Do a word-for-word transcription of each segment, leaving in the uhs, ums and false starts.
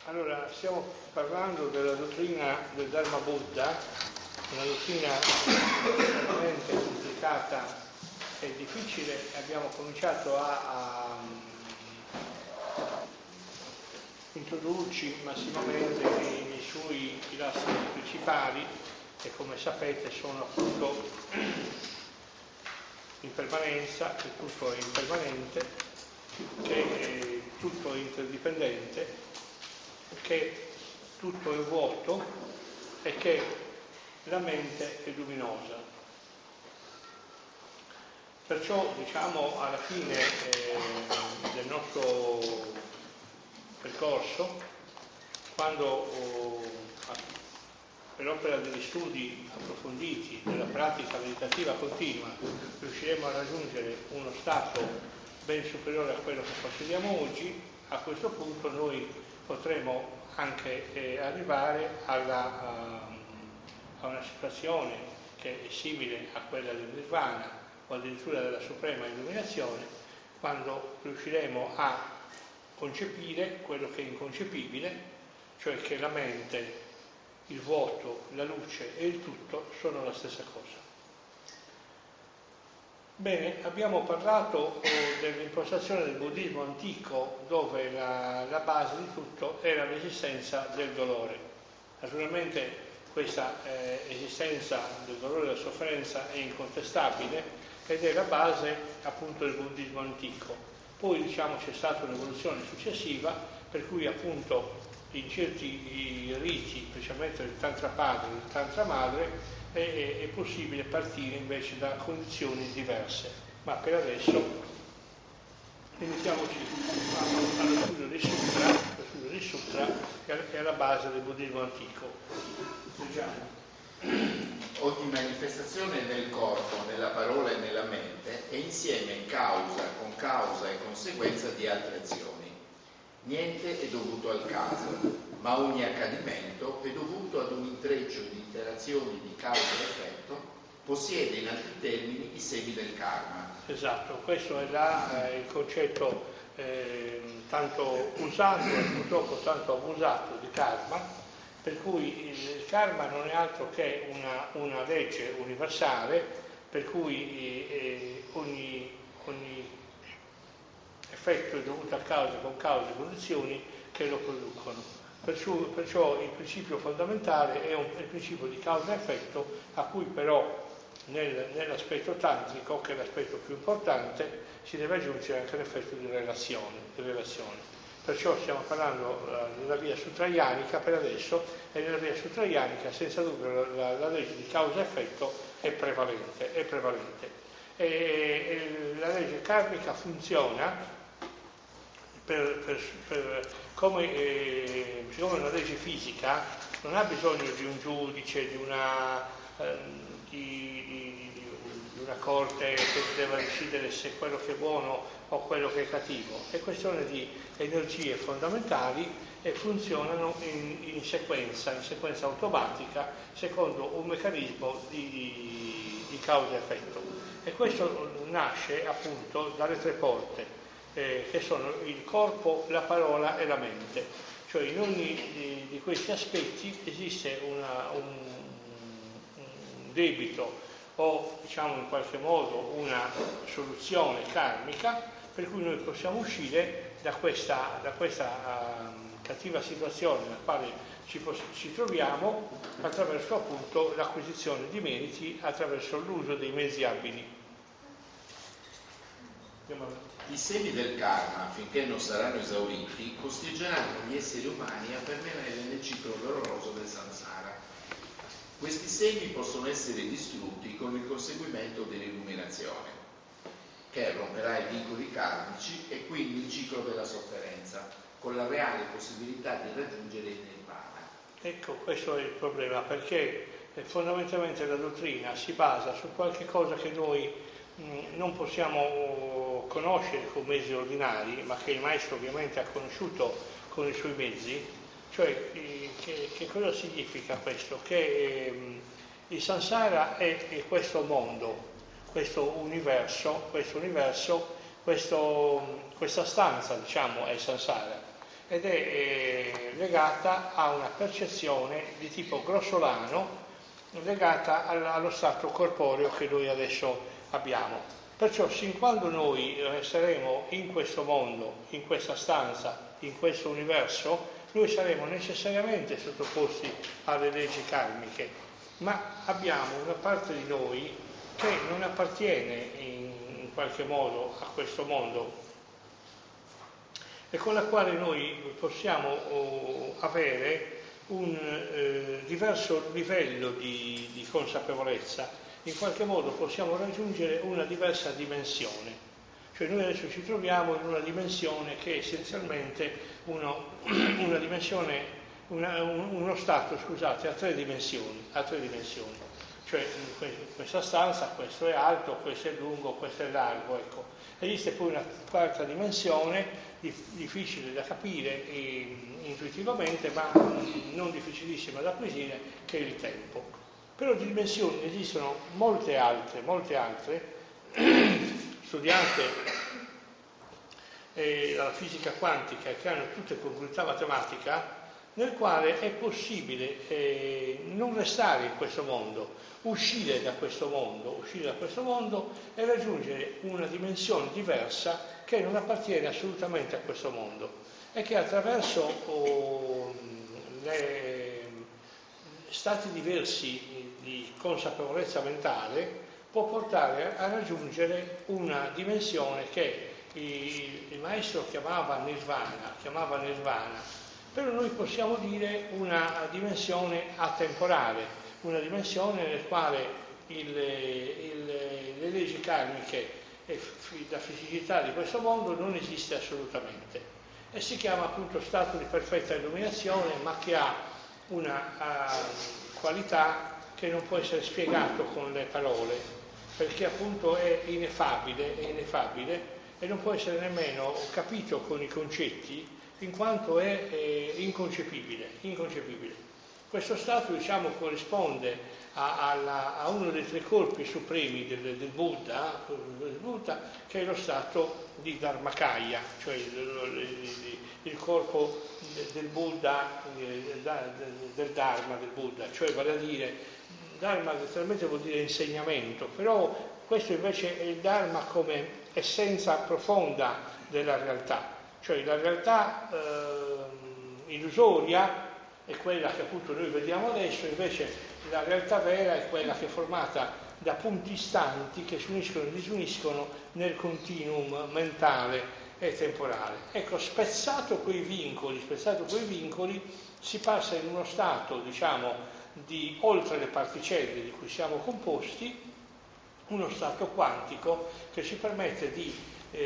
Allora, stiamo parlando della dottrina del Dharma Buddha, una dottrina estremamente complicata e difficile. Abbiamo cominciato a, a introdurci massimamente nei, nei suoi pilastri principali, che come sapete sono appunto impermanenza, che tutto è impermanente, che tutto è interdipendente, che tutto è vuoto e che la mente è luminosa. Perciò, diciamo, alla fine eh, del nostro percorso, quando oh, per opera degli studi approfonditi, della pratica meditativa continua, riusciremo a raggiungere uno stato ben superiore a quello che possediamo oggi, a questo punto noi potremo anche eh, arrivare alla, a, a una situazione che è simile a quella del Nirvana o addirittura della suprema illuminazione, quando riusciremo a concepire quello che è inconcepibile, cioè che la mente, il vuoto, la luce e il tutto sono la stessa cosa. Bene, abbiamo parlato eh, dell'impostazione del buddismo antico, dove la, la base di tutto era l'esistenza del dolore. Naturalmente questa eh, esistenza del dolore e della sofferenza è incontestabile ed è la base appunto del buddismo antico. Poi diciamo c'è stata un'evoluzione successiva per cui appunto in certi riti, specialmente del tantra padre e del tantra madre, è, è possibile partire invece da condizioni diverse, ma per adesso limitiamoci allo studio dei sutra, lo studio dei sutra che è alla base del buddismo antico. Leggiamo. Ogni manifestazione nel corpo, nella parola e nella mente è insieme causa, con causa e conseguenza di altre azioni. Niente è dovuto al caso, ma ogni accadimento è dovuto ad un intreccio di interazioni di causa e effetto, possiede in altri termini i semi del karma. Esatto, questo è là, eh, il concetto eh, tanto usato e purtroppo tanto abusato di karma, per cui il, il karma non è altro che una, una legge universale, per cui eh, ogni, ogni effetto è dovuto a cause con cause e condizioni che lo producono. Perciò, perciò il principio fondamentale è un, il principio di causa e effetto, a cui però nel, nell'aspetto tantrico, che è l'aspetto più importante, si deve aggiungere anche l'effetto di relazione. Di relazione. Perciò stiamo parlando uh, della via sutrayanica per adesso, e nella via sutrayanica senza dubbio la, la legge di causa e effetto è prevalente. È prevalente. E, e la legge karmica funziona Per, per, per, come, eh, siccome una legge fisica non ha bisogno di un giudice, di una, eh, di, di, di una corte che deve decidere se quello che è buono o quello che è cattivo, è questione di energie fondamentali e funzionano in, in sequenza, in sequenza automatica, secondo un meccanismo di, di causa e effetto. E questo nasce appunto dalle tre porte, Eh, che sono il corpo, la parola e la mente. Cioè in ogni di, di questi aspetti esiste una, un, un debito o diciamo in qualche modo una soluzione karmica per cui noi possiamo uscire da questa, da questa uh, cattiva situazione nella quale ci, ci troviamo attraverso appunto l'acquisizione di meriti, attraverso l'uso dei mezzi abili. Andiamo avanti. I semi del karma, finché non saranno esauriti, costringeranno gli esseri umani a permanere nel ciclo doloroso del samsara. Questi semi possono essere distrutti con il conseguimento dell'illuminazione, che romperà i vincoli karmici e quindi il ciclo della sofferenza, con la reale possibilità di raggiungere il nirvana. Ecco, questo è il problema, perché eh, fondamentalmente la dottrina si basa su qualche cosa che noi non possiamo conoscere con mezzi ordinari, ma che il maestro ovviamente ha conosciuto con i suoi mezzi. Cioè, che, che cosa significa questo? Che eh, il samsara è, è questo mondo, questo universo, questo universo, questo, questa stanza, diciamo, è il samsara. ed è eh, legata a una percezione di tipo grossolano, legata al, allo stato corporeo che noi adesso abbiamo. Perciò, sin quando noi resteremo in questo mondo, in questa stanza, in questo universo, noi saremo necessariamente sottoposti alle leggi karmiche, ma abbiamo una parte di noi che non appartiene in, in qualche modo a questo mondo e con la quale noi possiamo oh, avere un eh, diverso livello di, di consapevolezza, in qualche modo possiamo raggiungere una diversa dimensione. Cioè noi adesso ci troviamo in una dimensione che è essenzialmente uno, una dimensione, una, un, uno stato, scusate, a tre dimensioni, a tre dimensioni. Cioè in questa stanza questo è alto, questo è lungo, questo è largo, ecco. Esiste poi una quarta dimensione, difficile da capire eh, intuitivamente, ma non difficilissima da acquisire, che è il tempo. Però di dimensioni esistono molte altre, molte altre, studiate eh, la fisica quantica e che hanno tutte congruità matematica, nel quale è possibile eh, non restare in questo mondo, uscire da questo mondo, uscire da questo mondo e raggiungere una dimensione diversa che non appartiene assolutamente a questo mondo e che attraverso oh, le stati diversi di consapevolezza mentale può portare a raggiungere una dimensione che il, il maestro chiamava nirvana, chiamava nirvana, però noi possiamo dire una dimensione atemporale, una dimensione nel quale il, il, le leggi karmiche e la fisicità di questo mondo non esiste assolutamente e si chiama appunto stato di perfetta illuminazione, ma che ha una uh, qualità che non può essere spiegato con le parole, perché appunto è ineffabile, è ineffabile e non può essere nemmeno capito con i concetti, in quanto è eh, inconcepibile, inconcepibile. Questo stato, diciamo, corrisponde a, a, a uno dei tre corpi supremi del, del, Buddha, del Buddha, che è lo stato di Dharmakaya, cioè il, il, il corpo del Buddha, del Dharma del Buddha, cioè vale a dire, Dharma letteralmente vuol dire insegnamento, però questo invece è il Dharma come essenza profonda della realtà, cioè la realtà eh, illusoria è quella che appunto noi vediamo adesso, invece la realtà vera è quella che è formata da punti istanti che si uniscono e disuniscono nel continuum mentale e temporale. Ecco, spezzato quei vincoli, spezzato quei vincoli, si passa in uno stato, diciamo, di oltre le particelle di cui siamo composti, uno stato quantico che ci permette di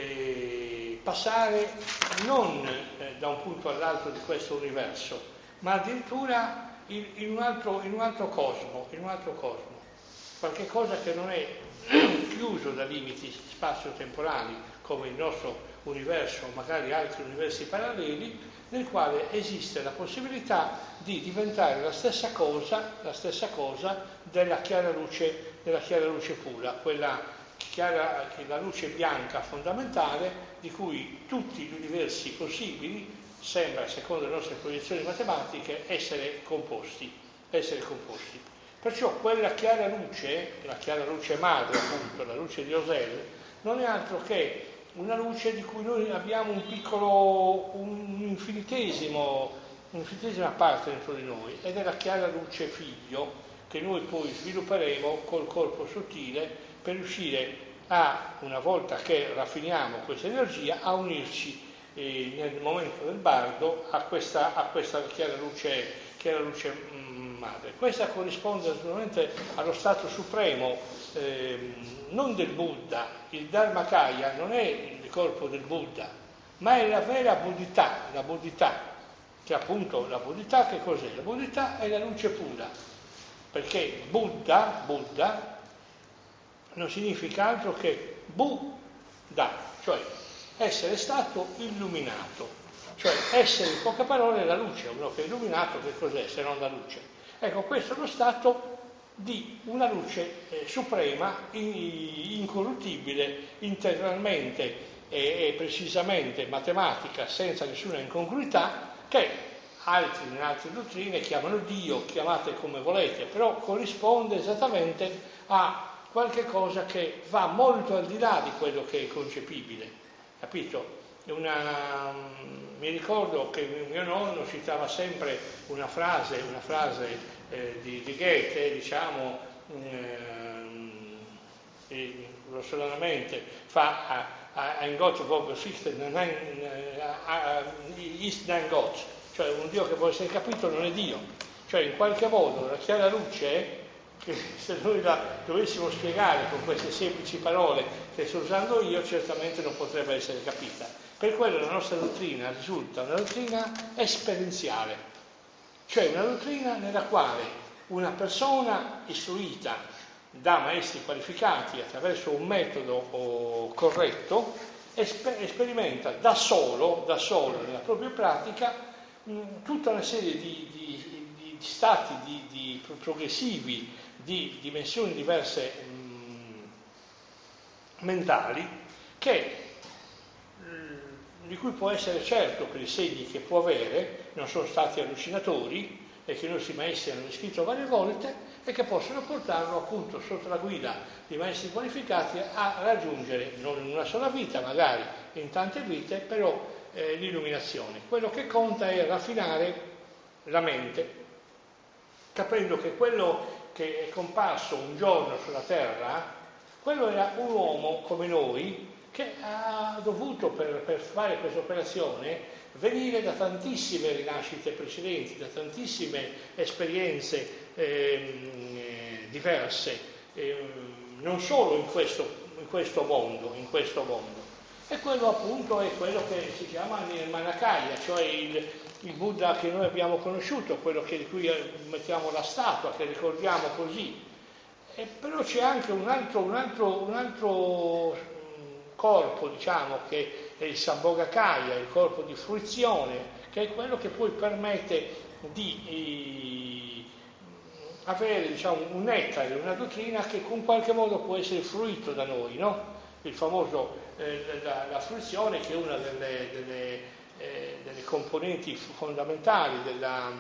eh, passare non eh, da un punto all'altro di questo universo, ma addirittura in, in, un altro, in un altro cosmo, in un altro cosmo, qualche cosa che non è chiuso da limiti spazio-temporali come il nostro universo o magari altri universi paralleli, nel quale esiste la possibilità di diventare la stessa cosa, la stessa cosa della chiara luce, della chiara luce pura, quella chiara, che la luce bianca fondamentale di cui tutti gli universi possibili sembra, secondo le nostre proiezioni matematiche, essere composti, essere composti. Perciò quella chiara luce, la chiara luce madre appunto, la luce di Osel, non è altro che una luce di cui noi abbiamo un piccolo, un infinitesimo, un'infinitesima parte dentro di noi, ed è la chiara luce figlio che noi poi svilupperemo col corpo sottile per riuscire a, una volta che raffiniamo questa energia, a unirci eh, nel momento del bardo a questa, a questa chiara luce, chiara luce mh, madre. Questa corrisponde assolutamente allo stato supremo eh, non del Buddha. Il Dharmakaya non è il corpo del Buddha, ma è la vera buddhità, la buddhità, che appunto la buddhità che cos'è? La buddhità è la luce pura, perché Buddha, Buddha non significa altro che Buddha, cioè essere stato illuminato, cioè essere in poche parole la luce. Uno che è illuminato che cos'è se non la luce? Ecco, questo è lo stato di una luce eh, suprema, in, incorruttibile, integralmente e, e precisamente matematica senza nessuna incongruità, che altri in altre dottrine chiamano Dio, chiamate come volete, però corrisponde esattamente a qualche cosa che va molto al di là di quello che è concepibile, capito? Una, mi ricordo che mio nonno citava sempre una frase, una frase eh, di, di Goethe, diciamo, eh, grossolanamente, fa ein Gott, wo ist ein Gott, cioè un Dio che può essere capito non è Dio, cioè in qualche modo la chiara luce, che se noi la dovessimo spiegare con queste semplici parole che sto usando io, certamente non potrebbe essere capita. Per quello la nostra dottrina risulta una dottrina esperienziale, cioè una dottrina nella quale una persona istruita da maestri qualificati attraverso un metodo corretto esper- sperimenta da solo, da solo nella propria pratica mh, tutta una serie di, di, di stati di, di progressivi, di dimensioni diverse mh, mentali che di cui può essere certo per i segni che può avere, non sono stati allucinatori e che i nostri maestri hanno descritto varie volte e che possono portarlo appunto sotto la guida di maestri qualificati a raggiungere, non in una sola vita, magari in tante vite, però eh, l'illuminazione. Quello che conta è raffinare la mente, capendo che quello che è comparso un giorno sulla terra, quello era un uomo come noi, che ha dovuto per, per fare questa operazione venire da tantissime rinascite precedenti, da tantissime esperienze eh, diverse, eh, non solo in questo, in questo mondo, in questo mondo. E quello appunto è quello che si chiama Nirmanakaya, cioè il, il Buddha che noi abbiamo conosciuto, quello che, di cui mettiamo la statua, che ricordiamo così. E però c'è anche un altro, un altro, un altro corpo, diciamo, che è il Sambhogakaya, il corpo di fruizione, che è quello che poi permette di eh, avere, diciamo, un nettare, una dottrina che con qualche modo può essere fruito da noi, no? Il famoso, eh, la, la fruizione, che è una delle, delle, eh, delle componenti fondamentali della,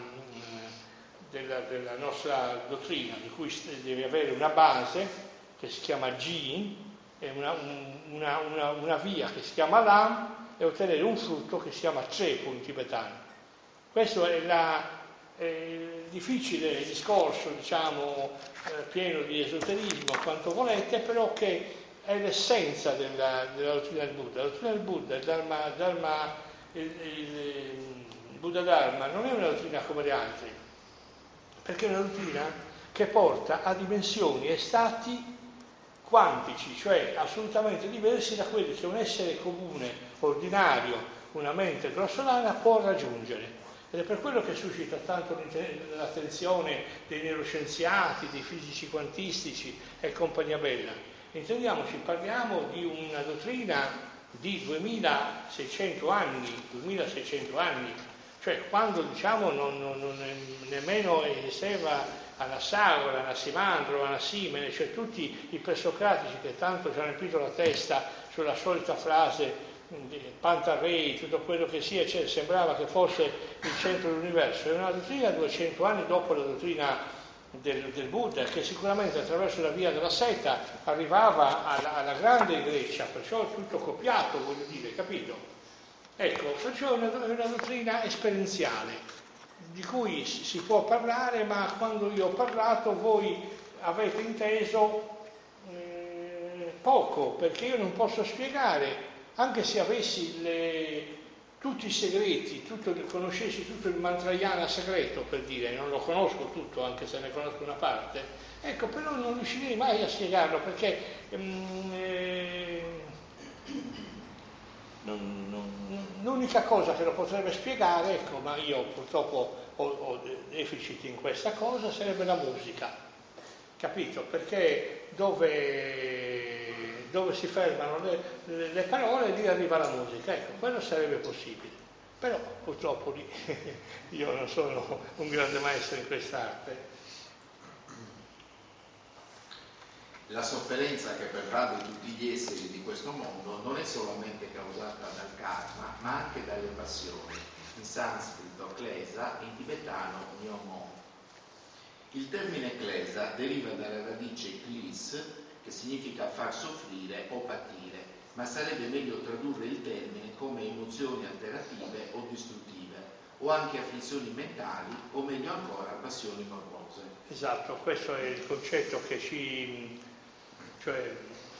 della, della nostra dottrina, di cui deve avere una base che si chiama Jin, è una, una, una, una via che si chiama Lam, e ottenere un frutto che si chiama Tsepo in tibetano. Questo è, la, è il difficile discorso, diciamo, eh, pieno di esoterismo, quanto volete, però che è l'essenza della, della dottrina del Buddha. La dottrina del Buddha, il Dharma, Dharma, il, il, il Buddha Dharma, non è una dottrina come le altre, perché è una dottrina che porta a dimensioni e stati quantici, cioè assolutamente diversi da quelli che un essere comune, ordinario, una mente grossolana può raggiungere. Ed è per quello che suscita tanto l'attenzione dei neuroscienziati, dei fisici quantistici e compagnia bella. Intendiamoci, parliamo di una dottrina di duemilaseicento anni, duemilaseicento anni, cioè quando, diciamo, non, non, non nemmeno esisteva Anassagora, Anassimandro, Anassimene, cioè tutti i presocratici che tanto ci hanno riempito la testa sulla solita frase Pantarei, tutto quello che sia, cioè, sembrava che fosse il centro dell'universo. È una dottrina duecento anni dopo la dottrina del, del Buddha, che sicuramente attraverso la via della seta arrivava alla, alla grande Grecia, perciò tutto copiato, voglio dire, capito? Ecco, perciò è una, una dottrina esperienziale, di cui si può parlare, ma quando io ho parlato voi avete inteso eh, poco, perché io non posso spiegare, anche se avessi le, tutti i segreti, tutto, conoscessi tutto il mantrayana segreto, per dire, non lo conosco tutto, anche se ne conosco una parte, ecco, però non riuscirei mai a spiegarlo, perché mm, eh, non, non, l'unica cosa che lo potrebbe spiegare, ecco, ma io purtroppo ho, ho deficit in questa cosa, sarebbe la musica, capito? Perché dove, dove si fermano le, le, le parole, lì arriva la musica, ecco, quello sarebbe possibile. Però purtroppo lì io non sono un grande maestro in quest'arte. La sofferenza che pervade tutti gli esseri di questo mondo non è solamente causata dal karma, ma anche dalle passioni, in sanscrito klesa, in tibetano nyomo. Il termine klesa deriva dalla radice klis, che significa far soffrire o patire, ma sarebbe meglio tradurre il termine come emozioni alterative o distruttive, o anche afflizioni mentali, o meglio ancora passioni morbose. Esatto, questo è il concetto che ci... cioè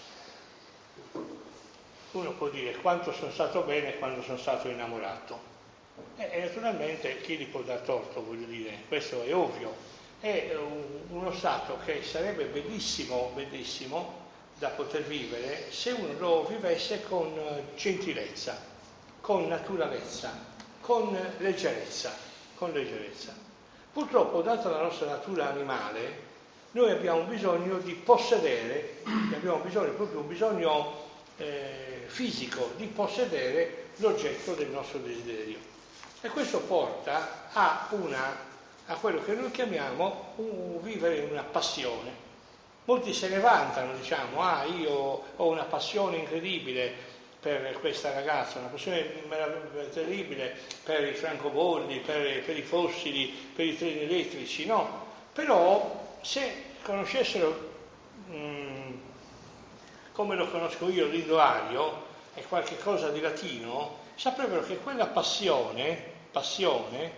uno può dire quanto sono stato bene e quando sono stato innamorato. E, e naturalmente chi gli può dar torto, voglio dire, questo è ovvio. È un, uno stato che sarebbe bellissimo, bellissimo da poter vivere se uno lo vivesse con gentilezza, con naturalezza, con leggerezza, con leggerezza. Purtroppo, data la nostra natura animale, noi abbiamo bisogno di possedere, abbiamo bisogno, proprio un bisogno eh, fisico di possedere l'oggetto del nostro desiderio. E questo porta a, una, a quello che noi chiamiamo un, vivere una passione. Molti se ne vantano, diciamo, ah, io ho una passione incredibile per questa ragazza, una passione terribile per i francobolli, per, per i fossili, per i treni elettrici, no? Però se conoscessero mh, come lo conosco io, l'indoario, e qualche cosa di latino, saprebbero che quella passione, passione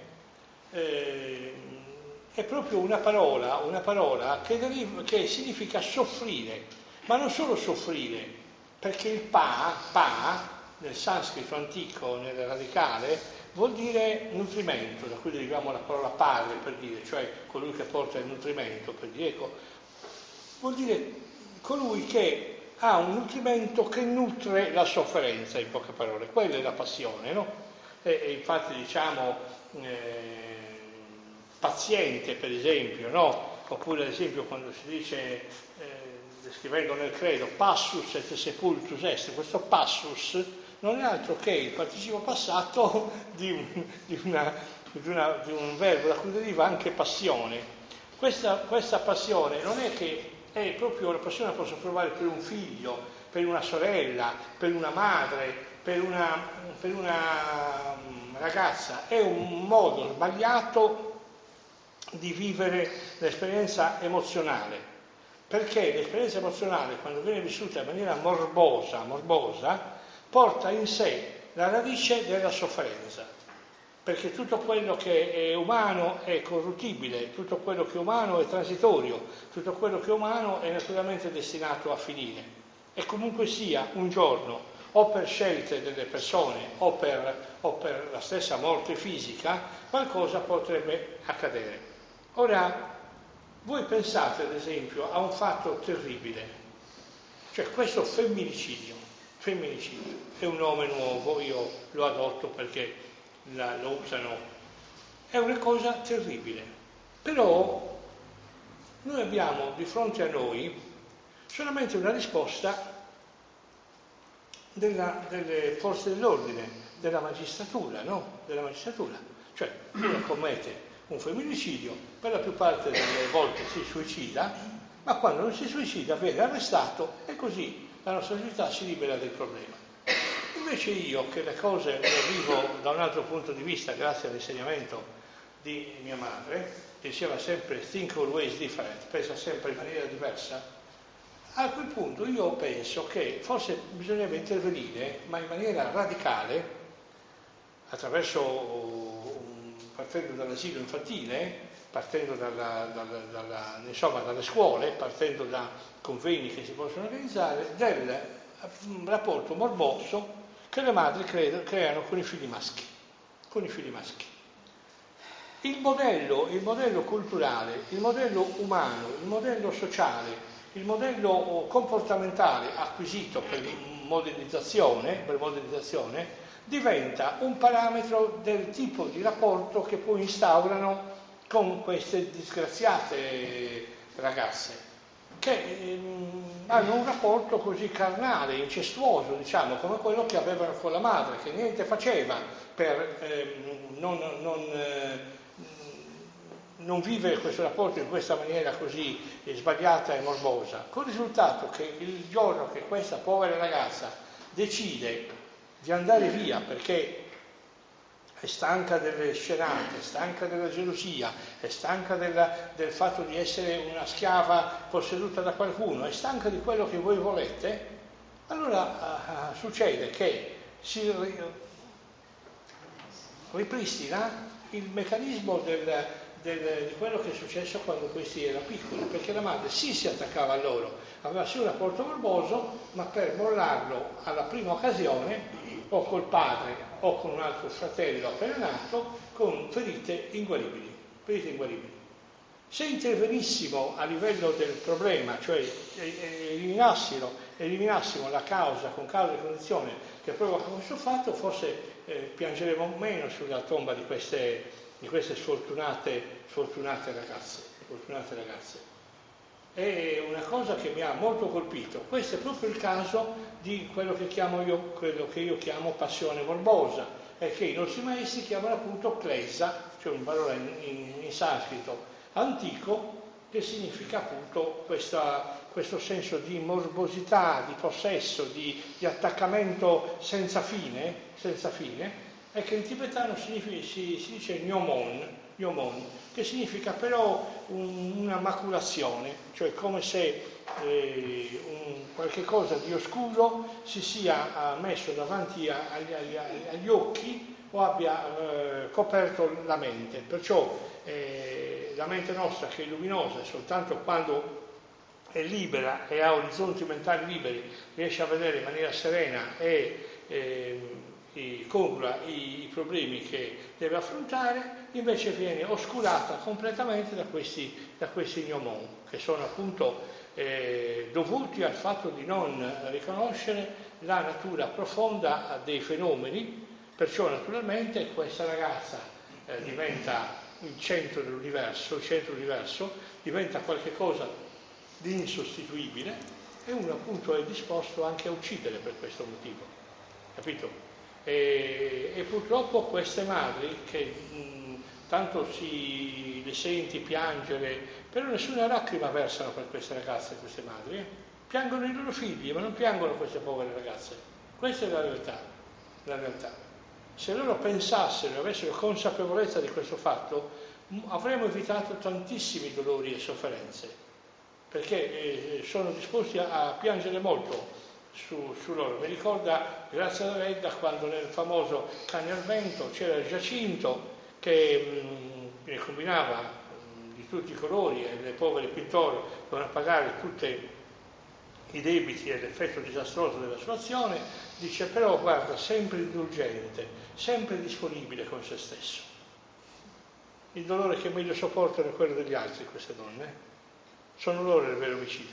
eh, è proprio una parola, una parola che, deriva, che significa soffrire, ma non solo soffrire, perché il pa, pa, nel sanscrito antico, nel radicale, vuol dire nutrimento, da cui deriviamo la parola padre, per dire, cioè colui che porta il nutrimento, per dire, ecco, vuol dire colui che ha un nutrimento che nutre la sofferenza, in poche parole. Quella è la passione, no? E, e infatti diciamo eh, paziente, per esempio, no? Oppure ad esempio quando si dice, eh, descrivendo nel credo, passus et sepultus est, questo passus non è altro che il participo passato di, di, una, di, una, di un verbo da cui deriva anche passione. Questa, questa passione non è che è proprio la passione che posso provare per un figlio, per una sorella, per una madre, per una, per una ragazza. È un modo sbagliato di vivere l'esperienza emozionale, perché l'esperienza emozionale, quando viene vissuta in maniera morbosa, morbosa, porta in sé la radice della sofferenza. Perché tutto quello che è umano è corruttibile, tutto quello che è umano è transitorio, tutto quello che è umano è naturalmente destinato a finire. E comunque sia, un giorno, o per scelte delle persone o per, o per la stessa morte fisica, qualcosa potrebbe accadere. Ora, voi pensate ad esempio a un fatto terribile, cioè questo femminicidio. Femminicidio è un nome nuovo, io lo adotto perché La, lo usano, è una cosa terribile, però noi abbiamo di fronte a noi solamente una risposta della, delle forze dell'ordine, della magistratura, no? Della magistratura, cioè uno commette un femminicidio, per la più parte delle volte si suicida, ma quando non si suicida viene arrestato e così la nostra società si libera del problema. Invece io, che le cose le vivo da un altro punto di vista, grazie all'insegnamento di mia madre, che diceva sempre think always different, pensa sempre in maniera diversa, a quel punto io penso che forse bisognerebbe intervenire, ma in maniera radicale, attraverso, partendo dall'asilo infantile, partendo dalla, dalla, dalla, insomma, dalle scuole, partendo da convegni che si possono organizzare, del rapporto morboso che le madri credo, creano con i figli maschi, con i figli maschi. Il modello, il modello culturale, il modello umano, il modello sociale, il modello comportamentale acquisito per modernizzazione, per modernizzazione diventa un parametro del tipo di rapporto che poi instaurano con queste disgraziate ragazze, che ehm, hanno un rapporto così carnale, incestuoso, diciamo, come quello che avevano con la madre, che niente faceva per ehm, non, non, eh, non vivere questo rapporto in questa maniera così sbagliata e morbosa, con il risultato che il giorno che questa povera ragazza decide di andare via perché è stanca delle scenate, è stanca della gelosia, è stanca della, del fatto di essere una schiava posseduta da qualcuno, è stanca di quello che voi volete, allora uh, succede che si ripristina il meccanismo del, del, di quello che è successo quando questi erano piccoli, perché la madre sì si attaccava a loro, aveva sì un rapporto morboso, ma per mollarlo alla prima occasione, o col padre o con un altro fratello appena nato, con ferite inguaribili, ferite inguaribili. Se intervenissimo a livello del problema, cioè eliminassimo, eliminassimo la causa con causa e condizione che provoca questo fatto, forse eh, piangeremo meno sulla tomba di queste, di queste sfortunate, sfortunate ragazze, sfortunate ragazze. È una cosa che mi ha molto colpito. Questo è proprio il caso di quello che chiamo io, quello che io chiamo passione morbosa, e che i nostri maestri chiamano appunto klesa, cioè una parola in, in, in sanscrito antico, che significa appunto questa, questo senso di morbosità, di possesso, di, di attaccamento senza fine, senza fine, e che in tibetano significa, si, si dice gnomon, gnomon, che significa però un, una maculazione, cioè come se eh, un, qualche cosa di oscuro si sia uh, messo davanti a, agli, agli, agli occhi o abbia eh, coperto la mente. Perciò eh, la mente nostra, che è luminosa, soltanto quando è libera e ha orizzonti mentali liberi, riesce a vedere in maniera serena e eh, e congrua i, i problemi che deve affrontare, invece viene oscurata completamente da questi, da questi gnomon, che sono appunto eh, dovuti al fatto di non riconoscere la natura profonda dei fenomeni. Perciò naturalmente questa ragazza eh, diventa il centro dell'universo, il centro dell'universo diventa qualcosa di insostituibile, e uno appunto è disposto anche a uccidere per questo motivo, capito? E, e purtroppo queste madri che mh, tanto si le senti piangere, però nessuna lacrima versano per queste ragazze, queste madri, eh? Piangono i loro figli, ma non piangono queste povere ragazze. Questa è la realtà, la realtà. Se loro pensassero e avessero consapevolezza di questo fatto, mh, avremmo evitato tantissimi dolori e sofferenze, perché eh, sono disposti a, a piangere molto Su, su loro. Mi ricorda Grazia Deledda quando nel famoso Cani al vento c'era il Giacinto che mh, ne combinava mh, di tutti i colori, e le povere pittori dovevano pagare tutti i debiti e l'effetto disastroso della sua azione. Dice però guarda, sempre indulgente, sempre disponibile con se stesso. Il dolore che meglio sopportano è quello degli altri, queste donne, eh? Sono loro le vere omicide.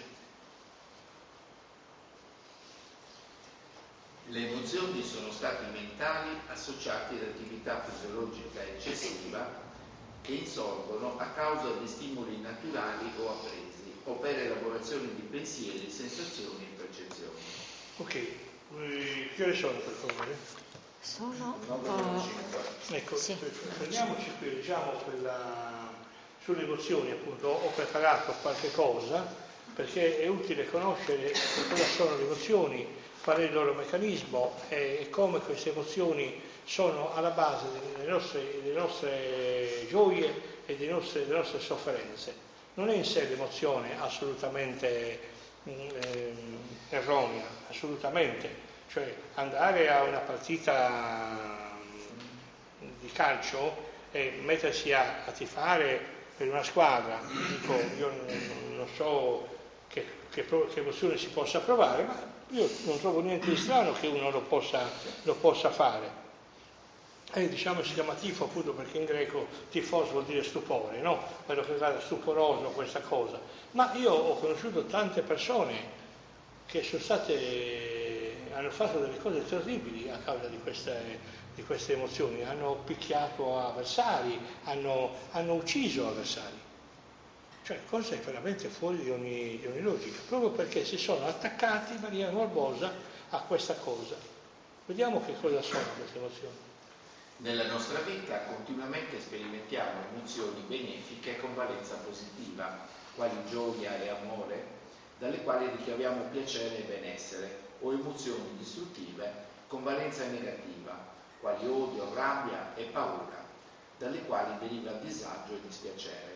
Le emozioni sono stati mentali associati ad attività fisiologica eccessiva che insorgono a causa di stimoli naturali o appresi o per elaborazione di pensieri, sensazioni e percezioni. Ok, eh, che ore sono per favore? Sono uh, ecco, sì. Prendiamoci qui, diciamo, quella, sulle emozioni, appunto. Ho preparato qualche cosa perché è utile conoscere cosa sono le emozioni, qual è il loro meccanismo e come queste emozioni sono alla base delle nostre, delle nostre gioie e delle nostre, delle nostre sofferenze. Non è in sé l'emozione assolutamente eh, erronea, assolutamente. Cioè andare a una partita di calcio e mettersi a, a tifare per una squadra, dico, io non, non so che, che, che emozione si possa provare, ma io non trovo niente di strano che uno lo possa, lo possa fare. E diciamo si chiama tifo appunto perché in greco tifos vuol dire stupore, no? Quello che era stuporoso, questa cosa. Ma io ho conosciuto tante persone che sono state, hanno fatto delle cose terribili a causa di queste, di queste emozioni, hanno picchiato avversari, hanno, hanno ucciso avversari. Cioè cose veramente fuori di ogni, di ogni logica, proprio perché si sono attaccati in maniera morbosa a questa cosa. Vediamo che cosa sono queste emozioni. Nella nostra vita continuamente sperimentiamo emozioni benefiche con valenza positiva, quali gioia e amore, dalle quali ricaviamo piacere e benessere, o emozioni distruttive con valenza negativa, quali odio, rabbia e paura, dalle quali deriva disagio e dispiacere.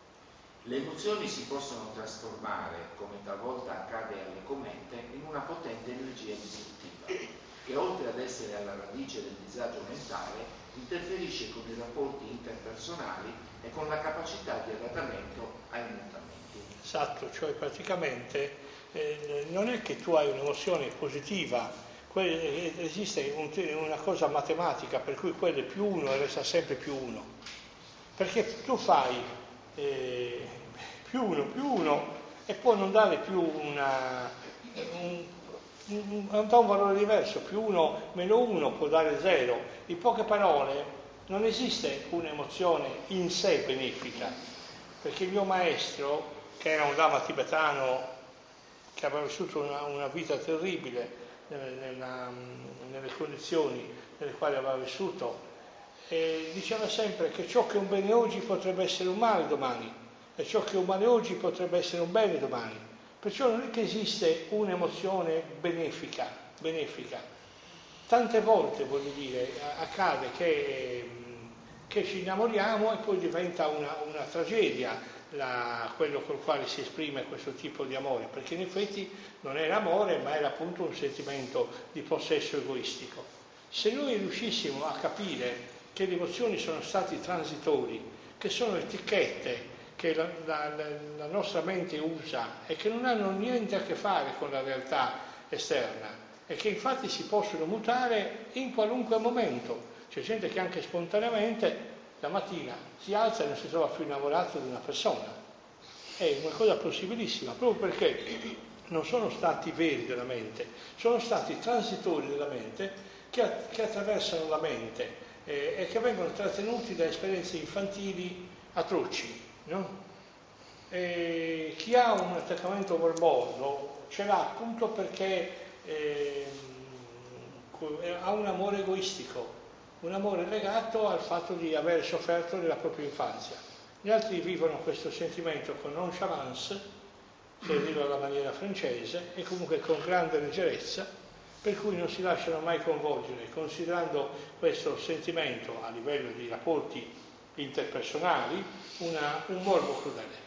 Le emozioni si possono trasformare, come talvolta accade alle comete, in una potente energia distruttiva, che oltre ad essere alla radice del disagio mentale, interferisce con i rapporti interpersonali e con la capacità di adattamento ai mutamenti. Esatto, cioè praticamente eh, non è che tu hai un'emozione positiva, que- esiste un, una cosa matematica per cui quello è più uno e resta sempre più uno, perché tu fai eh, più uno più uno e può non dare più una, un, un, dà un valore diverso, più uno meno uno può dare zero. In poche parole non esiste un'emozione in sé benefica, perché il mio maestro, che era un lama tibetano che aveva vissuto una, una vita terribile nella, nelle condizioni nelle quali aveva vissuto, e diceva sempre che ciò che è un bene oggi potrebbe essere un male domani, e ciò che è un male oggi potrebbe essere un bene domani. Perciò non è che esiste un'emozione benefica, benefica. Tante volte, voglio dire, accade che, che ci innamoriamo e poi diventa una, una tragedia la, quello col quale si esprime questo tipo di amore, perché in effetti non era amore, ma era appunto un sentimento di possesso egoistico. Se noi riuscissimo a capire che le emozioni sono stati transitori, che sono etichette che la, la, la nostra mente usa e che non hanno niente a che fare con la realtà esterna e che infatti si possono mutare in qualunque momento. C'è gente che anche spontaneamente la mattina si alza e non si trova più innamorato di una persona. È una cosa possibilissima, proprio perché non sono stati veri della mente, sono stati transitori della mente che, che attraversano la mente eh, e che vengono trattenuti da esperienze infantili atroci. No? E chi ha un attaccamento morboso ce l'ha appunto perché eh, ha un amore egoistico, un amore legato al fatto di aver sofferto nella propria infanzia. Gli altri vivono questo sentimento con nonchalance, per dirlo alla maniera francese, e comunque con grande leggerezza, per cui non si lasciano mai coinvolgere, considerando questo sentimento a livello di rapporti interpersonali una, un morbo crudele.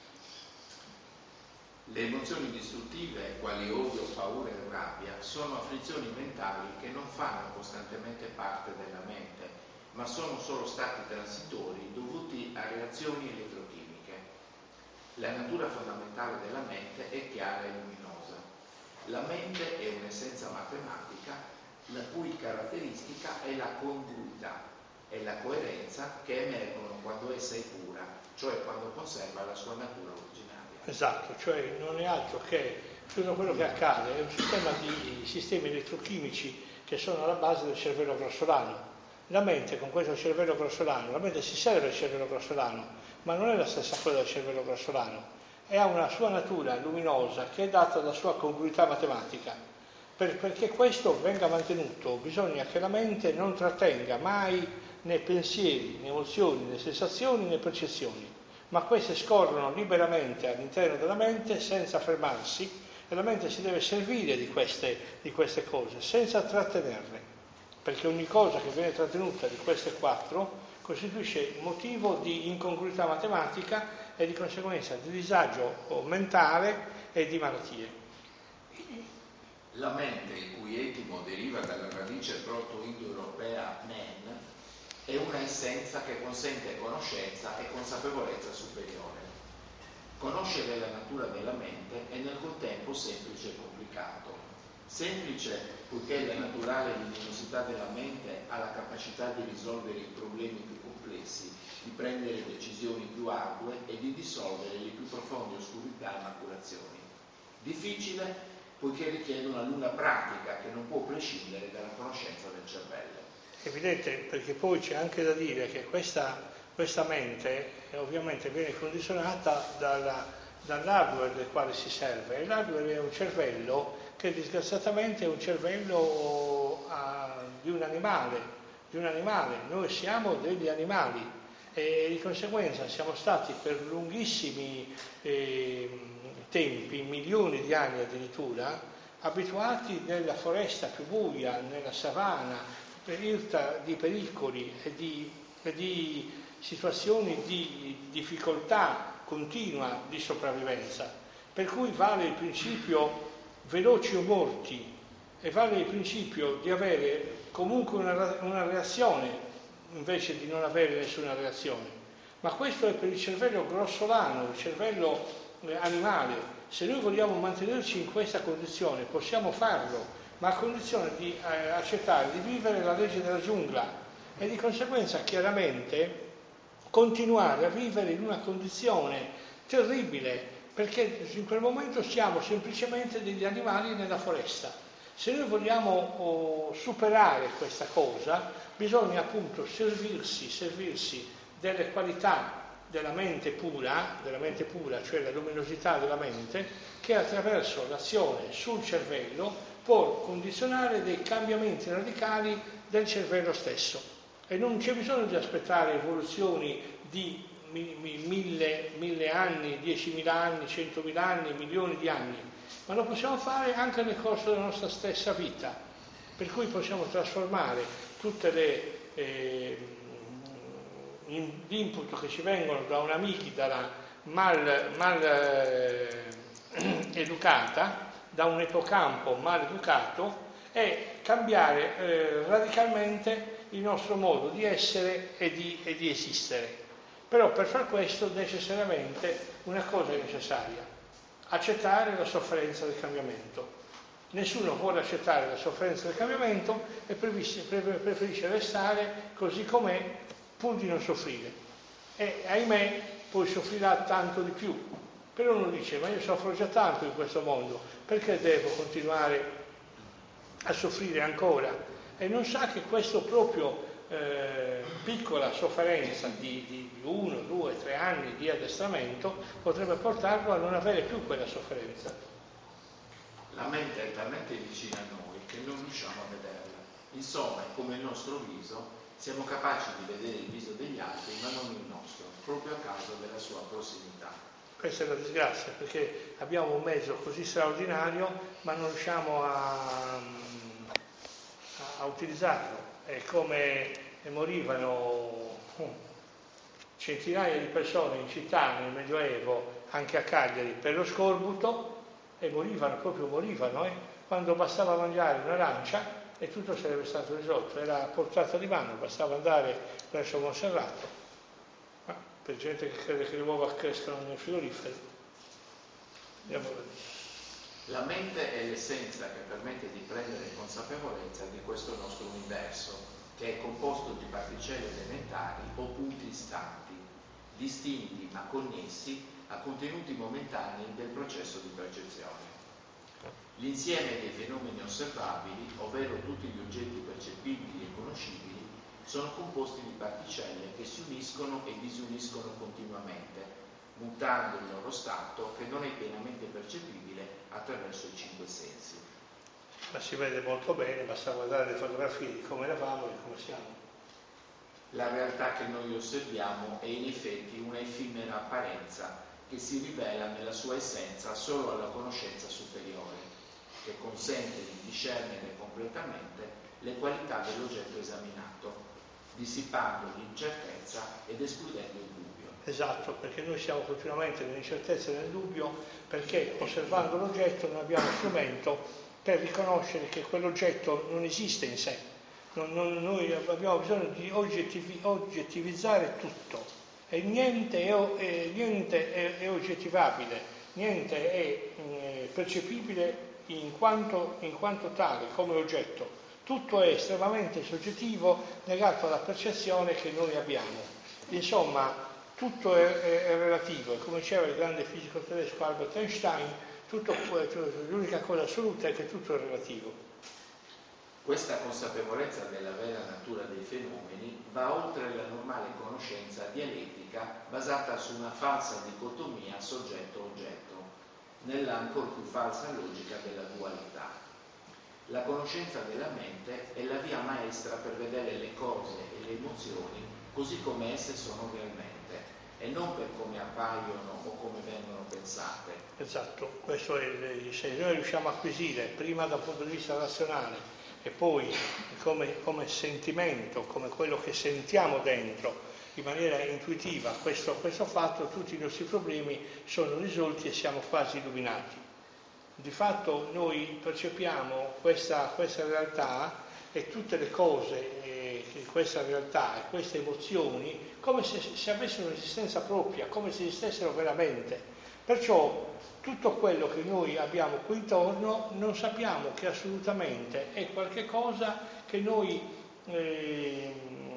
Le emozioni distruttive, quali odio, paura e rabbia, sono afflizioni mentali che non fanno costantemente parte della mente, ma sono solo stati transitori dovuti a reazioni elettrochimiche. La natura fondamentale della mente è chiara e luminosa. La mente è un'essenza matematica, la cui caratteristica è la congruità e la coerenza che emergono quando essa è pura, cioè quando conserva la sua natura originaria. Esatto, cioè non è altro che tutto quello che accade, è un sistema di sistemi elettrochimici che sono alla base del cervello grossolano. La mente con questo cervello grossolano, la mente si serve del cervello grossolano, ma non è la stessa cosa del cervello grossolano, e ha una sua natura luminosa che è data dalla sua congruità matematica. Per, perché questo venga mantenuto bisogna che la mente non trattenga mai né pensieri, né emozioni, né sensazioni, né percezioni, ma queste scorrono liberamente all'interno della mente senza fermarsi, e la mente si deve servire di queste, di queste cose senza trattenerle, perché ogni cosa che viene trattenuta di queste quattro costituisce motivo di incongruità matematica e di conseguenza di disagio mentale e di malattie. La mente, il cui etimo deriva dalla radice proto-indoeuropea men, è una essenza che consente conoscenza e consapevolezza superiore. Conoscere la natura della mente è nel contempo semplice e complicato. Semplice poiché la naturale luminosità della mente ha la capacità di risolvere i problemi più complessi, di prendere decisioni più ardue e di dissolvere le più profonde oscurità e maculazioni. Difficile poiché richiede una lunga pratica che non può prescindere dalla conoscenza del cervello. Evidente, perché poi c'è anche da dire che questa, questa mente eh, ovviamente viene condizionata dalla, dall'hardware del quale si serve, e l'hardware è un cervello che disgraziatamente è un cervello a, di un animale, di un animale, noi siamo degli animali e di conseguenza siamo stati per lunghissimi eh, tempi, milioni di anni addirittura, abituati nella foresta più buia, nella savana, irta di pericoli e di, e di situazioni di difficoltà continua di sopravvivenza, per cui vale il principio veloci o morti e vale il principio di avere comunque una, una reazione invece di non avere nessuna reazione. Ma questo è per il cervello grossolano, il cervello eh, animale. Se noi vogliamo mantenerci in questa condizione possiamo farlo, ma a condizione di eh, accettare di vivere la legge della giungla e di conseguenza chiaramente continuare a vivere in una condizione terribile, perché in quel momento siamo semplicemente degli animali nella foresta. Se noi vogliamo oh, superare questa cosa, bisogna appunto servirsi, servirsi delle qualità della mente pura, della mente pura, cioè la luminosità della mente, che attraverso l'azione sul cervello può condizionare dei cambiamenti radicali del cervello stesso. E non c'è bisogno di aspettare evoluzioni di mi, mi, mille, mille anni, diecimila anni, centomila anni, milioni di anni, ma lo possiamo fare anche nel corso della nostra stessa vita, per cui possiamo trasformare tutte le eh, input che ci vengono da un'amigdala mal, mal eh, educata, da un ipocampo mal educato, e cambiare eh, radicalmente il nostro modo di essere e di, e di esistere. Però per far questo necessariamente una cosa è necessaria: accettare la sofferenza del cambiamento. Nessuno vuole accettare la sofferenza del cambiamento e preferisce restare così com'è pur di non soffrire. E ahimè poi soffrirà tanto di più. Però uno dice: ma io soffro già tanto in questo mondo, perché devo continuare a soffrire ancora? E non sa che questo proprio eh, piccola sofferenza di, di uno, due, tre anni di addestramento potrebbe portarlo a non avere più quella sofferenza. La mente è talmente vicina a noi che non riusciamo a vederla. Insomma, è come il nostro viso, siamo capaci di vedere il viso degli altri ma non il nostro, proprio a causa della sua prossimità. Questa è la disgrazia, perché abbiamo un mezzo così straordinario ma non riusciamo a, a utilizzarlo. È come morivano centinaia di persone in città nel Medioevo, anche a Cagliari, per lo scorbuto, e morivano, proprio morivano, eh? Quando bastava mangiare un'arancia e tutto sarebbe stato risolto, era a portata di mano, bastava andare verso Monserrato. Ma per gente che crede che le uova crescano nel frigorifero. Andiamo a vedere. La mente è l'essenza che permette di prendere consapevolezza di questo nostro universo, che è composto di particelle elementari o punti istanti, distinti ma connessi a contenuti momentanei del processo di percezione. L'insieme dei fenomeni osservabili, ovvero tutti gli oggetti percepibili e conoscibili, sono composti di particelle che si uniscono e disuniscono continuamente, mutando il loro stato che non è pienamente percepibile attraverso i cinque sensi. Ma si vede molto bene, basta guardare le fotografie di come eravamo e di come siamo. La realtà che noi osserviamo è in effetti una effimera apparenza che si rivela nella sua essenza solo alla conoscenza superiore, che consente di discernere completamente le qualità dell'oggetto esaminato, dissipando l'incertezza ed escludendo il dubbio. Esatto, perché noi siamo continuamente nell'incertezza e nel dubbio, perché osservando l'oggetto non abbiamo strumento per riconoscere che quell'oggetto non esiste in sé. Non, non, noi abbiamo bisogno di oggettivi, oggettivizzare tutto, e niente è, è, niente è, è oggettivabile, niente è eh, percepibile in quanto, in quanto tale, come oggetto. Tutto è estremamente soggettivo, legato alla percezione che noi abbiamo. Insomma, tutto è, è, è relativo, e come diceva il grande fisico tedesco Albert Einstein, tutto, l'unica cosa assoluta è che tutto è relativo. Questa consapevolezza della vera natura dei fenomeni va oltre la normale conoscenza dialettica basata su una falsa dicotomia soggetto-oggetto, nella ancor più falsa logica della dualità. La conoscenza della mente è la via maestra per vedere le cose e le emozioni così come esse sono realmente e non per come appaiono o come vengono pensate. Esatto, questo è il, se noi riusciamo a acquisire prima dal punto di vista razionale e poi come, come sentimento, come quello che sentiamo dentro in maniera intuitiva questo, questo fatto, tutti i nostri problemi sono risolti e siamo quasi illuminati. Di fatto noi percepiamo questa, questa realtà e tutte le cose, eh, questa realtà e queste emozioni come se, se avessero un'esistenza propria, come se esistessero veramente. Perciò tutto quello che noi abbiamo qui intorno non sappiamo che assolutamente è qualche cosa che noi eh,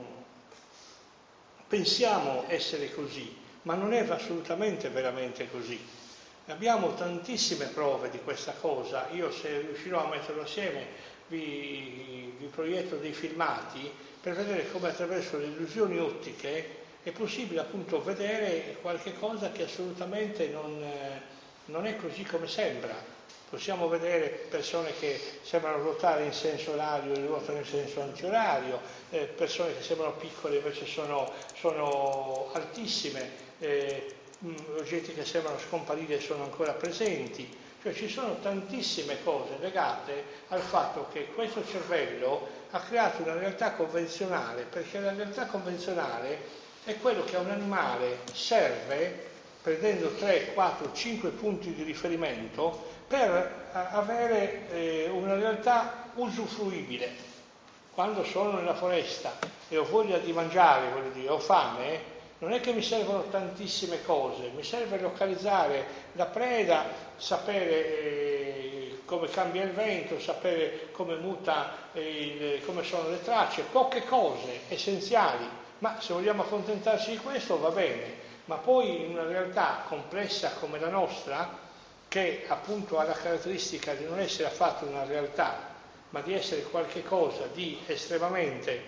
pensiamo essere così, ma non è assolutamente veramente così. Abbiamo tantissime prove di questa cosa. Io, se riuscirò a metterlo assieme, vi, vi proietto dei filmati per vedere come attraverso le illusioni ottiche è possibile appunto vedere qualche cosa che assolutamente non, eh, non è così come sembra. Possiamo vedere persone che sembrano ruotare in senso orario e ruotano in senso antiorario, eh, persone che sembrano piccole invece sono, sono altissime, eh, oggetti che sembrano scomparire sono ancora presenti. Cioè ci sono tantissime cose legate al fatto che questo cervello ha creato una realtà convenzionale, perché la realtà convenzionale è quello che a un animale serve, prendendo tre, quattro, cinque punti di riferimento, per avere eh, una realtà usufruibile. Quando sono nella foresta e ho voglia di mangiare, voglio dire, ho fame, non è che mi servono tantissime cose, mi serve localizzare la preda, sapere eh, come cambia il vento, sapere come muta, eh, il, come sono le tracce, poche cose essenziali, ma se vogliamo accontentarci di questo va bene, ma poi in una realtà complessa come la nostra, che appunto ha la caratteristica di non essere affatto una realtà, ma di essere qualche cosa di estremamente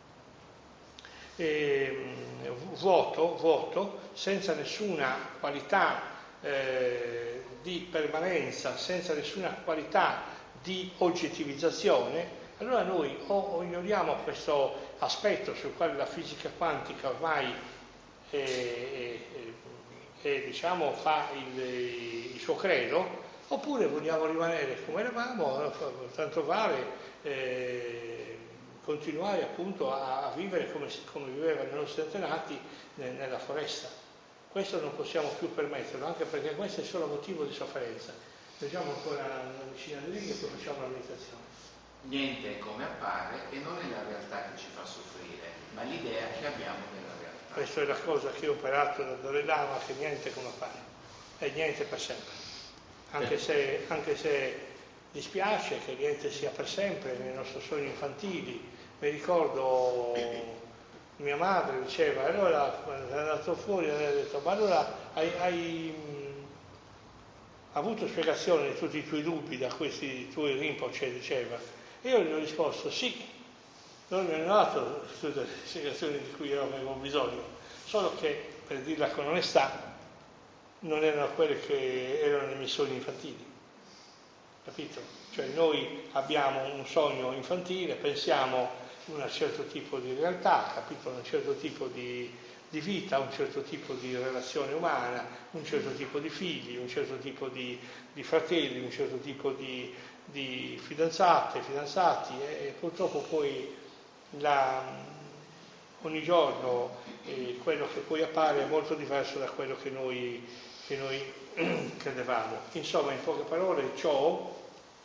eh, vuoto, vuoto, senza nessuna qualità eh, di permanenza, senza nessuna qualità di oggettivizzazione, allora noi o, o ignoriamo questo aspetto sul quale la fisica quantica ormai eh, eh, eh, diciamo, fa il, il suo credo, oppure vogliamo rimanere come eravamo, tanto vale eh, continuare appunto a, a vivere come, come vivevano i nostri antenati nel, nella foresta. Questo non possiamo più permetterlo, anche perché questo è solo motivo di sofferenza. Leggiamo ancora una decina di righe e poi facciamo la meditazione. Niente è come appare e non è la realtà che ci fa soffrire, ma l'idea che abbiamo della realtà. Questa è la cosa che ho imparato da Dalai Lama, che niente è come appare, è niente per sempre. Anche se, anche se dispiace che niente sia per sempre nei nostri sogni infantili. Mi ricordo mia madre diceva, allora quando è andato fuori ha detto, ma allora hai, hai mh, avuto spiegazione di tutti i tuoi dubbi da questi tuoi Rinpoche, diceva. E io gli ho risposto sì, non mi hanno dato tutte le spiegazioni di cui io avevo bisogno, solo che, per dirla con onestà, non erano quelle che erano nei miei sogni infantili, capito? Cioè noi abbiamo un sogno infantile, pensiamo un certo tipo di realtà, capito? Un certo tipo di, di vita, un certo tipo di relazione umana, un certo tipo di figli, un certo tipo di, di fratelli, un certo tipo di, di fidanzate, fidanzati e, e purtroppo poi la, ogni giorno eh, quello che poi appare è molto diverso da quello che noi, che noi credevamo. Insomma, in poche parole, ciò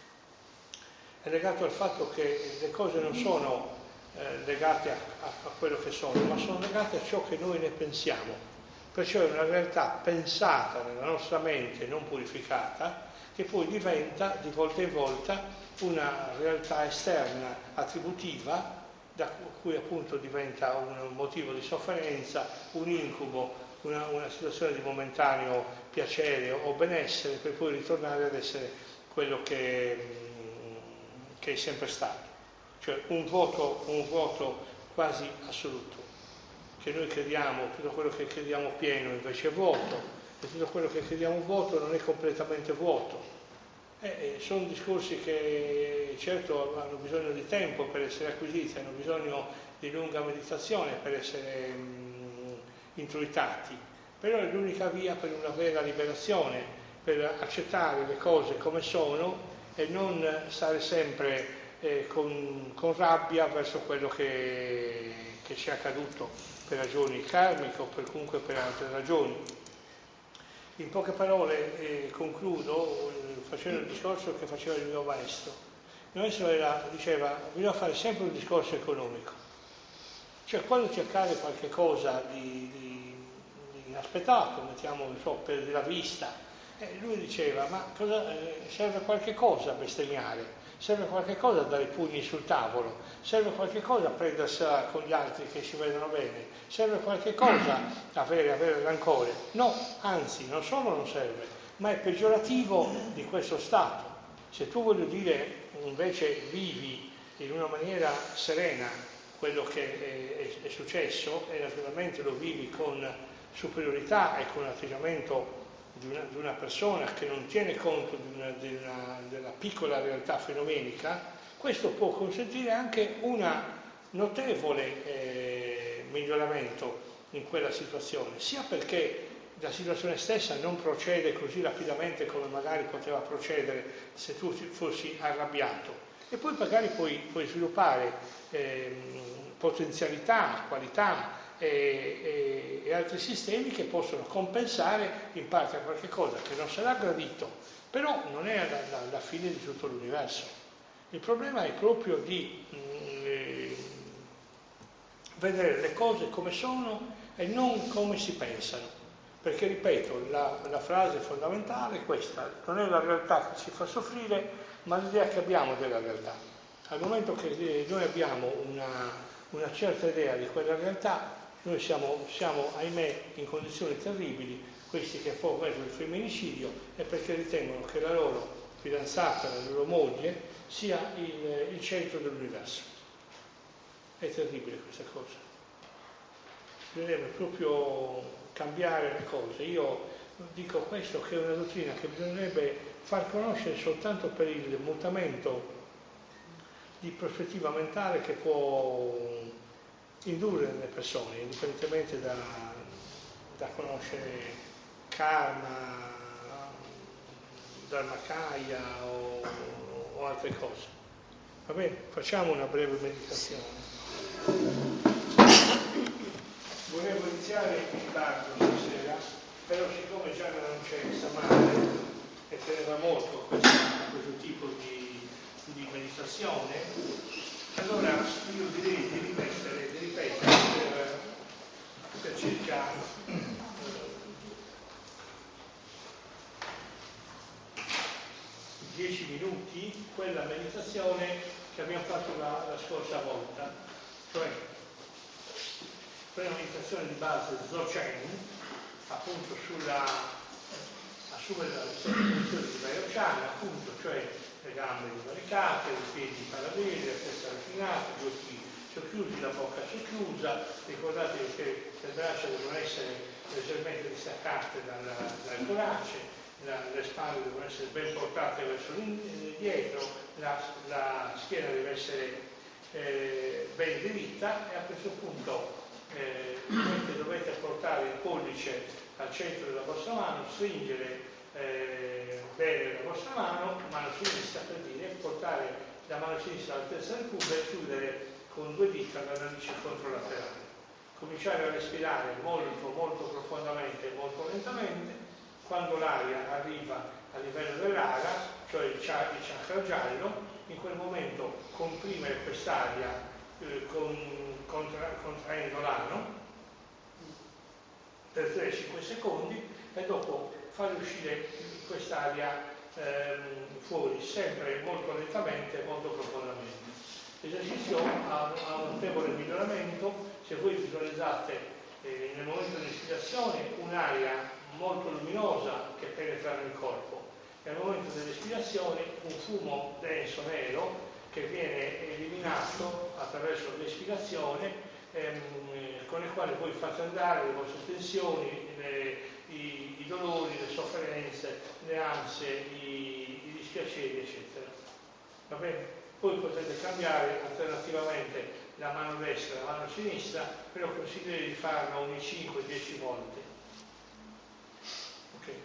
è legato al fatto che le cose non sono eh, legate a, a, a quello che sono, ma sono legate a ciò che noi ne pensiamo. Perciò è una realtà pensata nella nostra mente, non purificata, che poi diventa di volta in volta una realtà esterna attributiva, da cui appunto diventa un motivo di sofferenza, un incubo, una, una situazione di momentaneo piacere o benessere, per poi ritornare ad essere quello che, che è sempre stato. Cioè un vuoto, un vuoto quasi assoluto, che noi crediamo, tutto quello che crediamo pieno invece è vuoto, e tutto quello che crediamo vuoto non è completamente vuoto. Eh, sono discorsi che certo hanno bisogno di tempo per essere acquisiti, hanno bisogno di lunga meditazione per essere mh, introitati, però è l'unica via per una vera liberazione, per accettare le cose come sono e non stare sempre eh, con, con rabbia verso quello che, che ci è accaduto per ragioni karmiche o per, comunque per altre ragioni. In poche parole eh, concludo eh, facendo il discorso che faceva il mio maestro. Il maestro era, diceva, bisogna fare sempre un discorso economico. Cioè quando ti accade qualche cosa di, di, di inaspettato, mettiamo, non so, perdi la vista, eh, lui diceva, ma cosa, eh, serve qualche cosa a bestemmiare, serve qualche cosa a dare i pugni sul tavolo, serve qualche cosa a prendersela con gli altri che si vedono bene, serve qualche cosa a avere, avere rancore. No, anzi, non solo non serve, ma è peggiorativo di questo stato. Se tu, voglio dire, invece vivi in una maniera serena quello che è, è, è successo e naturalmente lo vivi con superiorità e con un atteggiamento di una, di una persona che non tiene conto di una, di una, della piccola realtà fenomenica, questo può consentire anche un notevole eh, miglioramento in quella situazione, sia perché la situazione stessa non procede così rapidamente come magari poteva procedere se tu fossi arrabbiato, e poi magari puoi, puoi sviluppare eh, potenzialità, qualità e, e, e altri sistemi che possono compensare in parte a qualche cosa che non sarà gradito, però non è la, la, la fine di tutto l'universo. Il problema è proprio di mh, eh, vedere le cose come sono e non come si pensano. Perché, ripeto, la, la frase fondamentale è questa: non è la realtà che ci fa soffrire, ma l'idea che abbiamo della realtà. Al momento che noi abbiamo una, una certa idea di quella realtà, noi siamo, siamo, ahimè, in condizioni terribili. Questi che poi commettono il femminicidio è perché ritengono che la loro fidanzata, la loro moglie, sia il, il centro dell'universo. È terribile questa cosa. Bisognerebbe proprio cambiare le cose. Io dico questo, che è una dottrina che bisognerebbe far conoscere soltanto per il mutamento di prospettiva mentale che può indurre le persone, indipendentemente da, da conoscere karma, dharmakaya o, o altre cose. Va bene? Facciamo una breve meditazione. Volevo iniziare in tardo stasera, però siccome già non c'è stamane e teneva molto questo, questo tipo di, di meditazione, allora io direi di ripetere, di ripetere per, per circa dieci minuti quella meditazione che abbiamo fatto la, la scorsa volta, cioè una meditazione di base Dzogchen, appunto sulla assumere la posizione di Vajrayana, appunto, cioè le gambe divaricate, i piedi paralleli, la testa raffinata, gli occhi socchiusi, la bocca socchiusa. Ricordate che le braccia devono essere leggermente distaccate dalla, dal torace, la, le spalle devono essere ben portate verso l'indietro, la, la schiena deve essere eh, ben diritta, e a questo punto Eh, dovete portare il pollice al centro della vostra mano, stringere eh, bene la vostra mano, mano sinistra per dire, portare la mano sinistra all'altezza del pube e chiudere con due dita la narice controlaterale. Cominciare a respirare molto molto profondamente e molto lentamente. Quando l'aria arriva a livello dell'ara, cioè il chakra giallo, in quel momento comprimere quest'aria eh, con Contra, contraendo l'ano per tre cinque secondi e dopo fare uscire quest'aria ehm, fuori, sempre molto lentamente e molto profondamente. L'esercizio ha, ha un notevole miglioramento. Se voi visualizzate eh, nel momento di ispirazione un'aria molto luminosa che penetra nel corpo, e al momento dell'espirazione un fumo denso nero che viene eliminato attraverso l'espirazione, ehm, con il quale voi fate andare le vostre tensioni, le, i, i dolori, le sofferenze, le ansie, i, i piaceri, eccetera. Va bene? Poi potete cambiare alternativamente la mano destra e la mano sinistra, però consigliere di farlo ogni cinque dieci volte. Ok?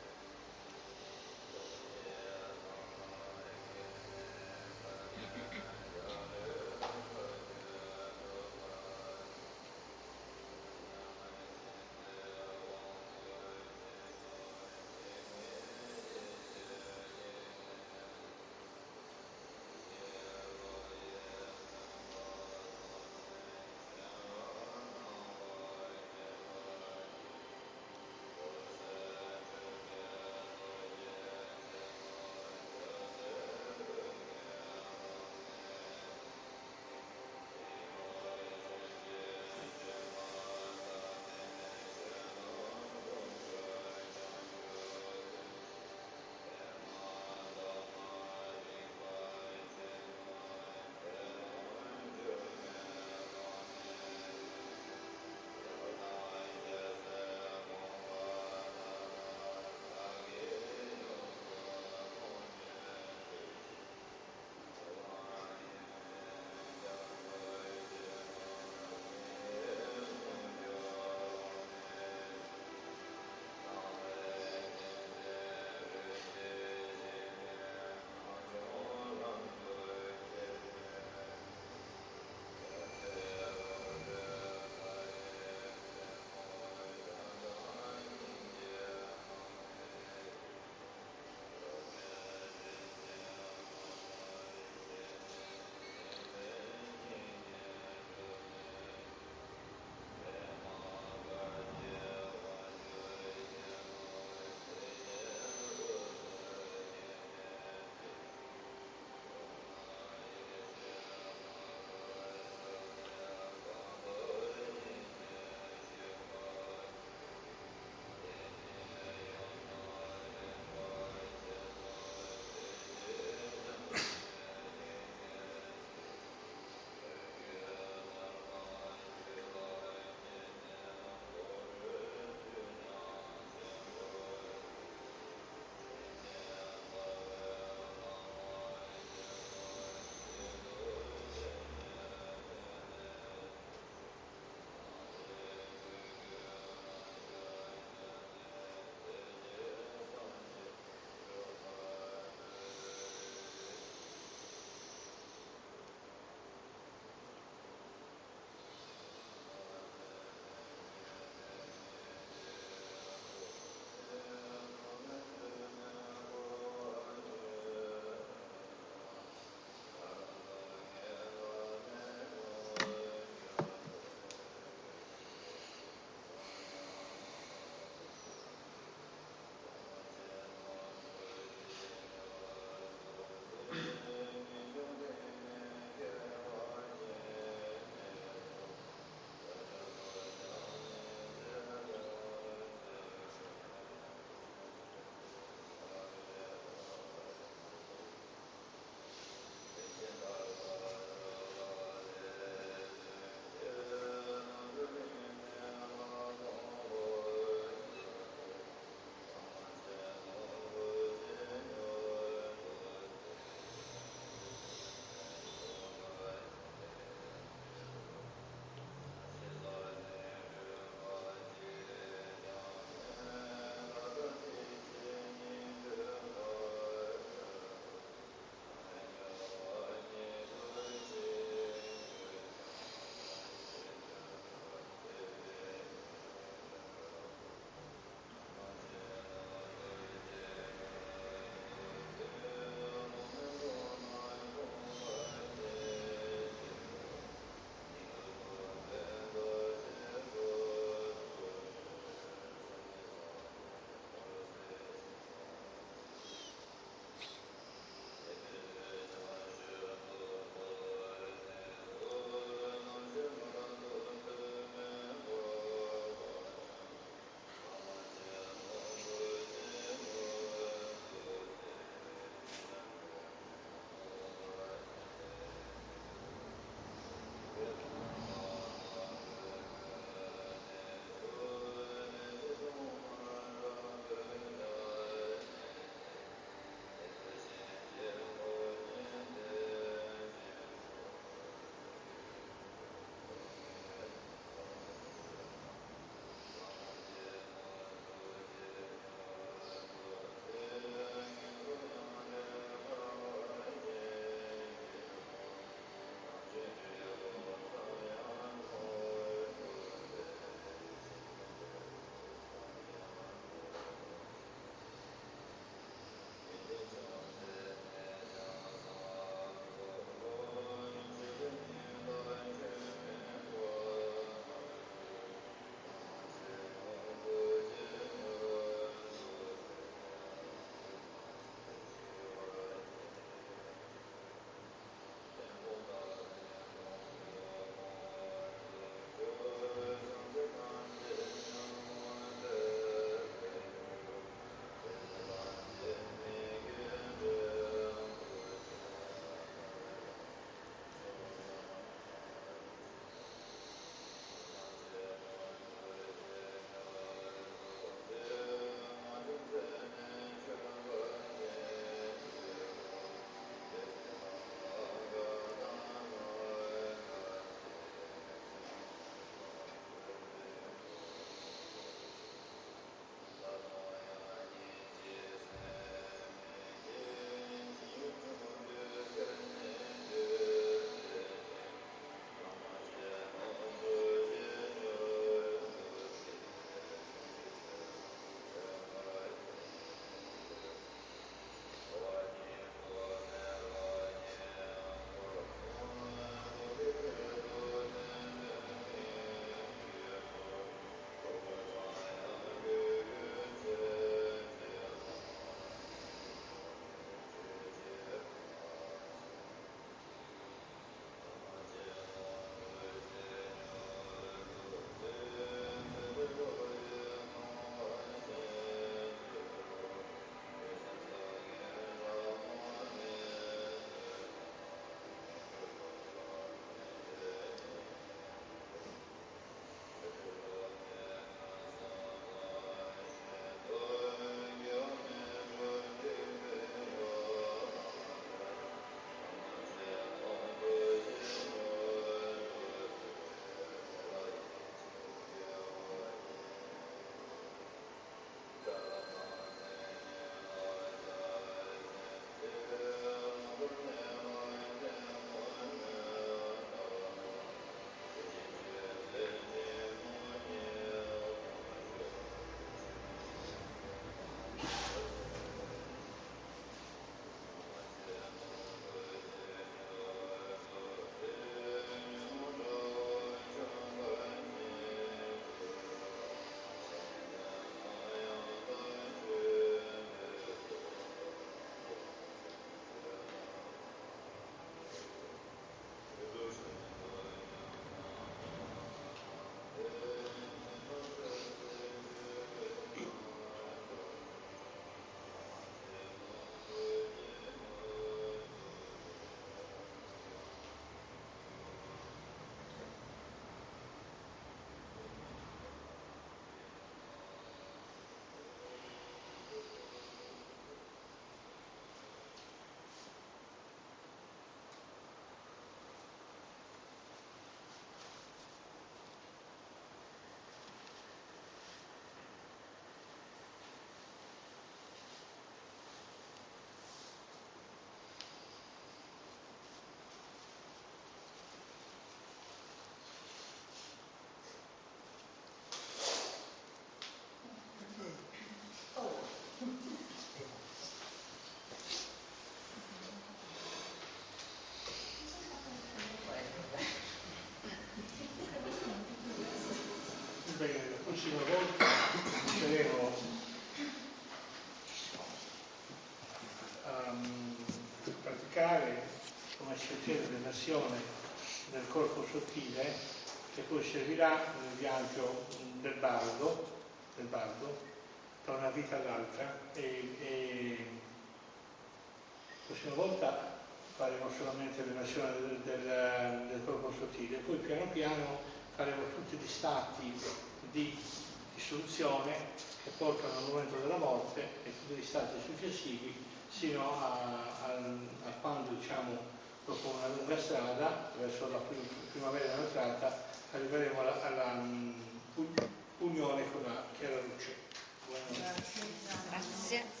dimensione del corpo sottile che poi servirà nel viaggio del bardo, del bardo da una vita all'altra, e, e la prossima volta faremo solamente l'emersione del, del, del corpo sottile, poi piano piano faremo tutti gli stati di dissoluzione che portano al momento della morte e tutti gli stati successivi sino a, a, a quando, diciamo, dopo una lunga strada verso la primavera entrata arriveremo alla, alla um, unione con la chiara luce. Buonanotte. Grazie.